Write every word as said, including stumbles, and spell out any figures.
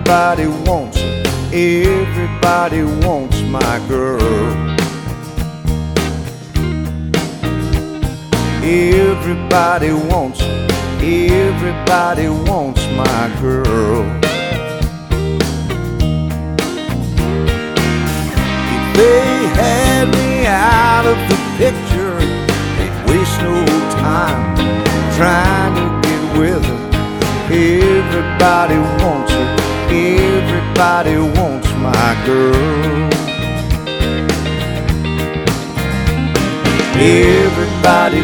Everybody wants her, everybody wants my girl. Everybody wants her, everybody wants my girl. If they had me out of the picture, they'd waste no time trying to get with her. Everybody wants her, everybody wants my girl. Everybody